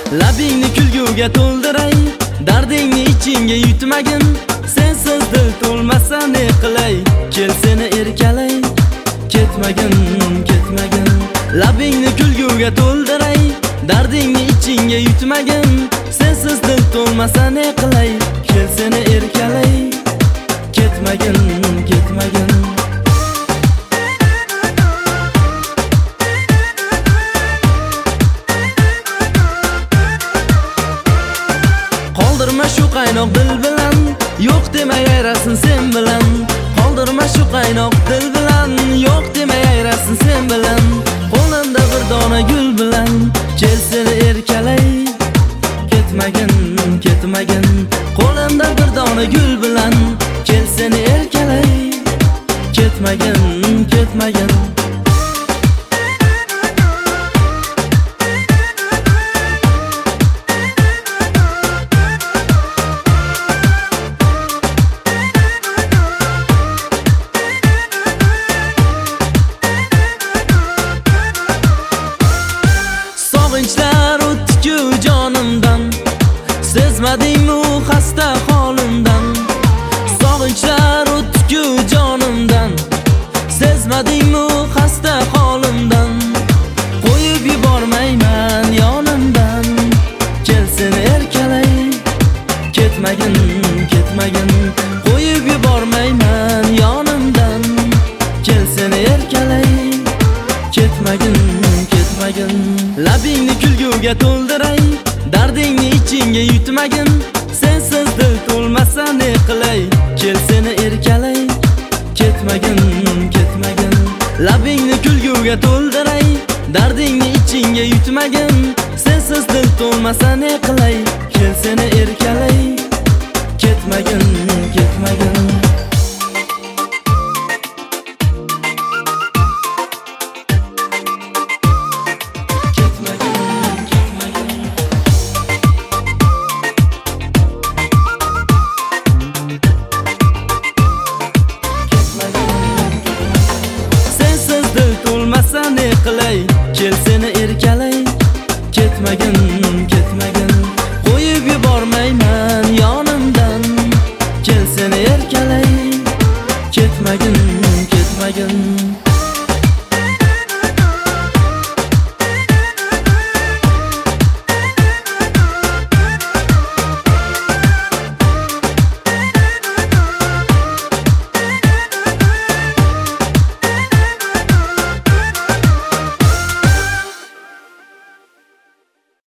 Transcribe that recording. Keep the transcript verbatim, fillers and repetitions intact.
Labingni kulguga to'ldiray, dardingni ichingga yutmagin. Sensiz dil to'lmasa ne qilay, kel seni erkalay. Ketmagin, ketmagin. Labingni kulguga to'ldiray, dardingni ichingga yutmagin. Sensiz dil to'lmasa ne qilay, kel seni erkalay. Ketmagin, ketmagin. Qoldirma shu qaynoq dil bilan, yo'q demay ayrasin sen bilan. Qoldirma shu qaynoq dil bilan, yo'q demay ayrasin sen bilan. Qo'limda bir dona gul bilan, kel seni erkalay. Ketmagin, ketmagin. Qo'limda bir dona gul bilan, kel seni erkalay. Ketmagin, ketmagin. Sog'inchlar o'tdi-ku jonimdan, sezmadingmi u xasta holimdan. Sog'inchlar o'tdi-ku jonimdan, sezmadingmi u xasta holimdan. Qo'yib yubormayman yonimdan, kel seni erkalay. Ketmagin, ketmagin. Qo'yib yubormayman yonimdan, kel seni erkalay. Ketmagin, ketmagin. Labingni kulguga to'ldiray, dardingni ichingga yutmagin. Sensiz dil to'lmasa ne qilay, kel seni erkalay. Ketmagin, ketmagin. Labingni kulguga to'ldiray, dardingni ichingga yutmagin. Sensiz dil to'lmasa ne qilay, kel seni erkalay. Ketmagin, ketmagin. Ne qilay, kel seni erkalay. Ketmagin.